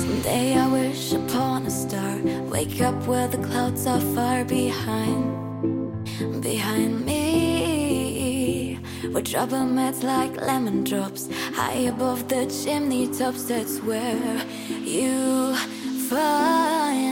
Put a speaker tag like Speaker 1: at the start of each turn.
Speaker 1: Someday I wish upon a star. Wake up where the clouds are far behind me. Where trouble melts like lemon drops high above the chimney tops. That's where you find